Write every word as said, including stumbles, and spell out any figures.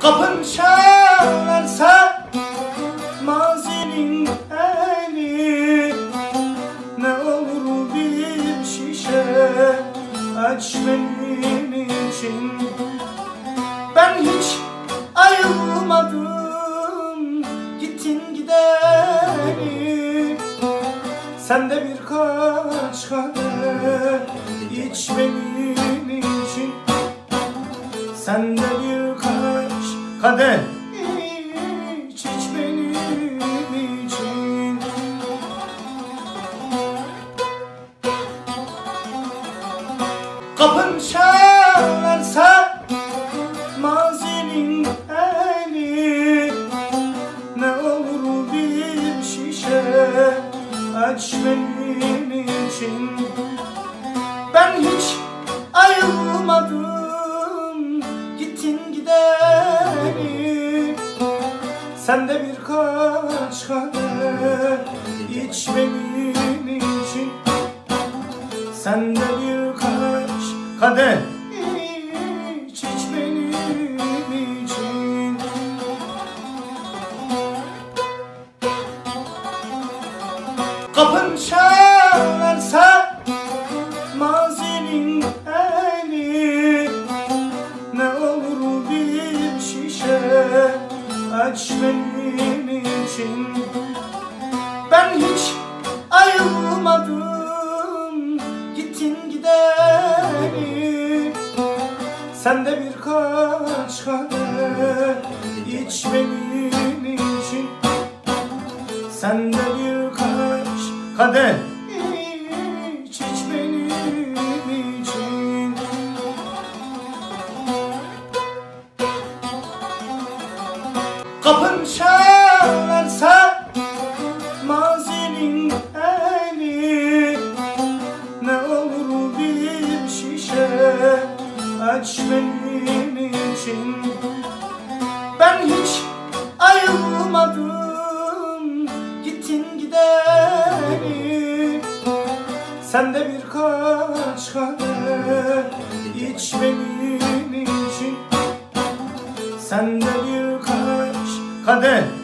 Kapın çalarsa mazinin eli, ne olur bir şişe aç benim için. Ben hiç ayılmadım gittin gideri, sen de birkaç kadeh iç benim için. Sen de birkaç kadeh iç, iç benim için. Kapın çalarsa mazinin eli, ne olur bir şişe aç benim için. Ben hiç ayılmadım gittin gideri, sen de birkaç kadeh iç benim için. Sen de birkaç kadeh iç, iç benim için. Kapın çalarsa mazinin eli, ne olur bir şişe aç benim için. Ben hiç ayılmadım gittin gideri, sen de birkaç kadeh iç benim için. Sen de birkaç kadeh iç, iç benim için. Kapın çalarsa mazinin eli, ne olur bir şişe aç benim için. Ben hiç ayılmadım gittin gideri, sen de birkaç kadeh iç benim için. Sen de birkaç kadeh